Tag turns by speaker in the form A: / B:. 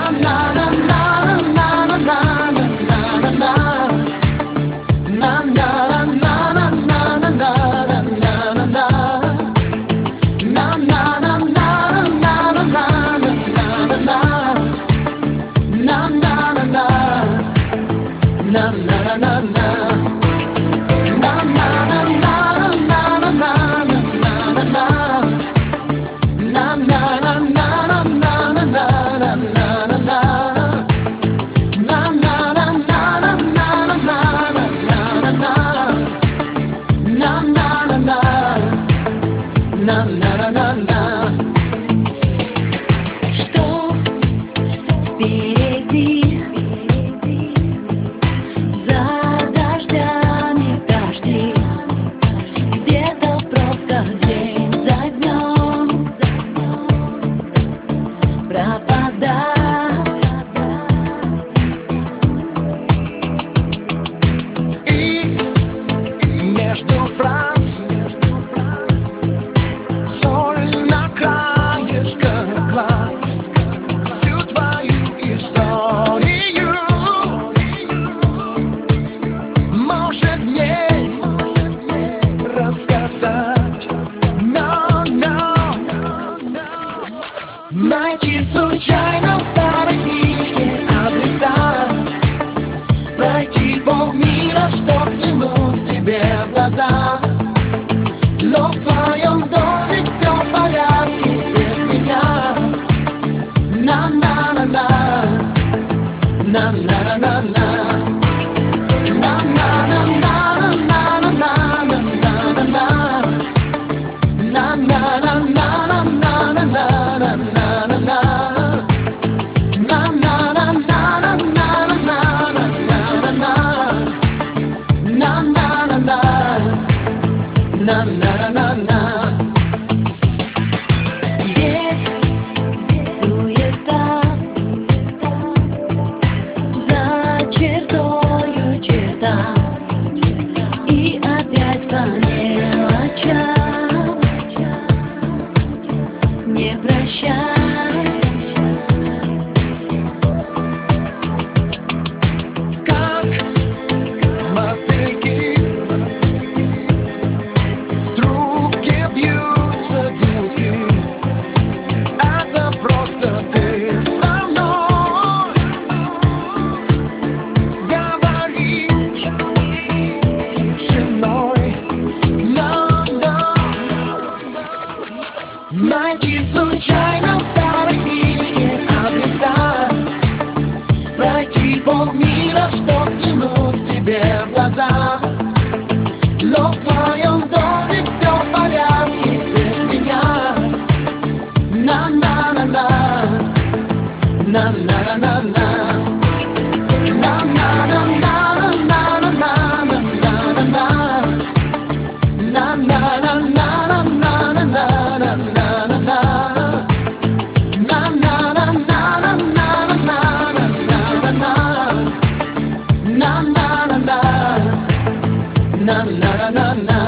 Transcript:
A: Что впереди? За дождями дожди, где-то просто день за днем пропадать.
B: И между фраз соль на краешках глаз, всю твою историю может мне рассказать. Найти случайно в старой книжке адреса, пройти полмира, чтоб взглянуть тебе в глаза. Но в твоем доме все в порядке без меня. На-на-на-на, на-на-на-на-на,
A: Здесь суета, за чертою черта, и опять по мелочам не прощай.
B: как мотыльки в трубке бьются гудки. Это просто ты со мной говоришь тишиной. Найти случайно в старой книжке адреса, пройти полмира, чтоб взглянуть тебе в глаза. Но в твоем доме все в порядке без меня. На-на-на-на, на-на-на-на, na na na na.